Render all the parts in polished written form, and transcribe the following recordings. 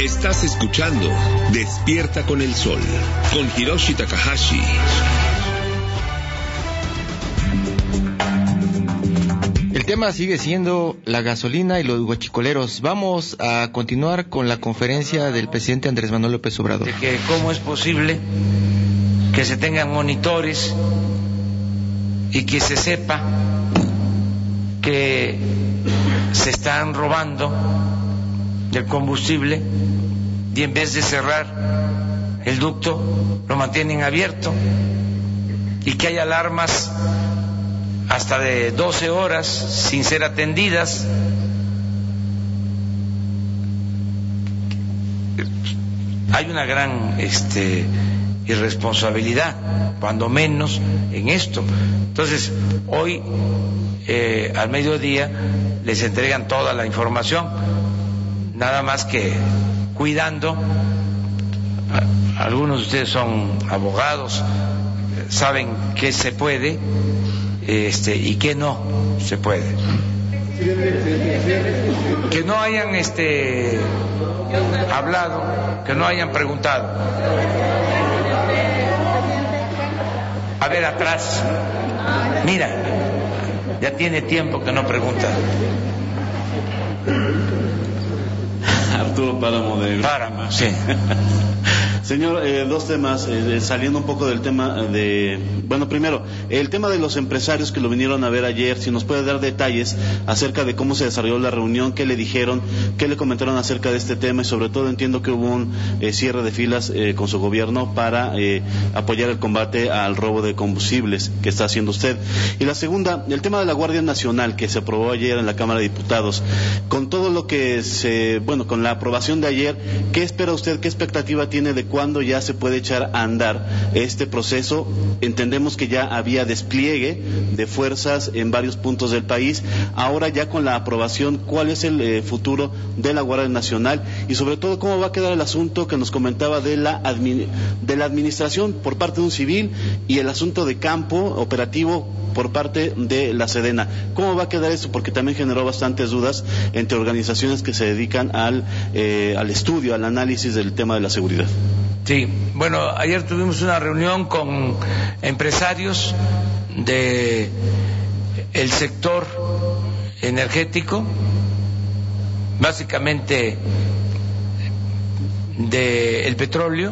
Estás escuchando Despierta con el Sol, con Hiroshi Takahashi. El tema sigue siendo la gasolina y los huachicoleros. Vamos a continuar con la conferencia del presidente Andrés Manuel López Obrador. De que cómo es posible que se tengan monitores y que se sepa que se están robando el combustible y en vez de cerrar el ducto lo mantienen abierto y que hay alarmas hasta de 12 horas sin ser atendidas. Hay una gran irresponsabilidad, cuando menos en esto. Entonces, hoy al mediodía les entregan toda la información, nada más que cuidando. Algunos de ustedes son abogados, saben qué se puede y qué no se puede. Que no hayan hablado, que no hayan preguntado. A ver, atrás. Mira, ya tiene tiempo que no pregunta. Arturo Páramo de... Páramo, sí. Señor, dos temas, saliendo un poco del tema de... Bueno, primero, el tema de los empresarios que lo vinieron a ver ayer, si nos puede dar detalles acerca de cómo se desarrolló la reunión, qué le dijeron, qué le comentaron acerca de este tema y sobre todo entiendo que hubo un cierre de filas con su gobierno para apoyar el combate al robo de combustibles que está haciendo usted. Y la segunda, el tema de la Guardia Nacional que se aprobó ayer en la Cámara de Diputados. Con todo lo que con la aprobación de ayer, ¿qué espera usted, qué expectativa tiene de cuándo ya se puede echar a andar este proceso? Entendemos que ya había despliegue de fuerzas en varios puntos del país. Ahora ya con la aprobación, ¿cuál es el futuro de la Guardia Nacional? Y sobre todo, ¿cómo va a quedar el asunto que nos comentaba de la administración por parte de un civil y el asunto de campo operativo por parte de la Sedena? ¿Cómo va a quedar esto? Porque también generó bastantes dudas entre organizaciones que se dedican al estudio, al análisis del tema de la seguridad. Sí, bueno, ayer tuvimos una reunión con empresarios de el sector energético, básicamente del petróleo,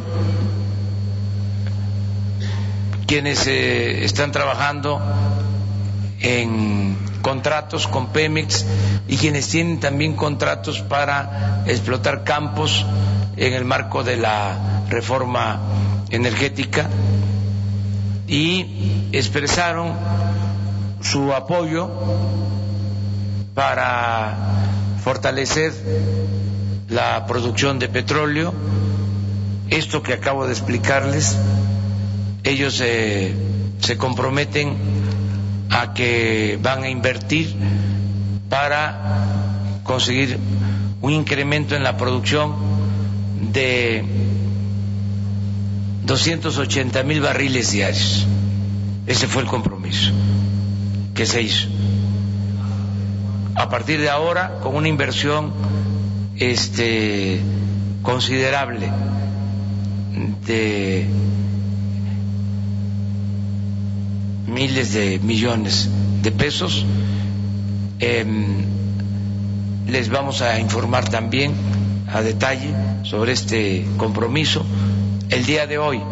quienes están trabajando en contratos con Pemex y quienes tienen también contratos para explotar campos en el marco de la reforma energética, y expresaron su apoyo para fortalecer la producción de petróleo. Esto que acabo de explicarles, ellos se comprometen a que van a invertir para conseguir un incremento en la producción de 280,000 barriles diarios. Ese fue el compromiso que se hizo. A partir de ahora, con una inversión considerable de miles de millones de pesos, les vamos a informar también a detalle sobre este compromiso el día de hoy.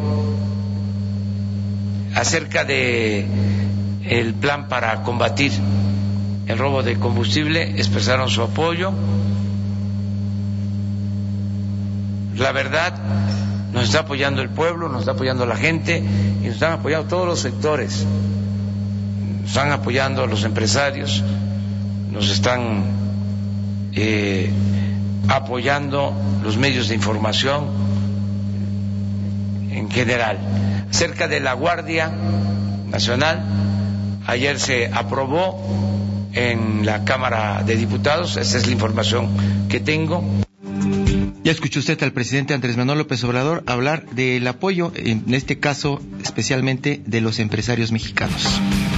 Acerca de el plan para combatir el robo de combustible, expresaron su apoyo. La verdad, nos está apoyando el pueblo, nos está apoyando la gente y nos están apoyando todos los sectores. Nos están apoyando los empresarios, nos están apoyando los medios de información en general. Acerca de la Guardia Nacional, ayer se aprobó en la Cámara de Diputados, esa es la información que tengo. Ya escuchó usted al presidente Andrés Manuel López Obrador hablar del apoyo, en este caso especialmente de los empresarios mexicanos.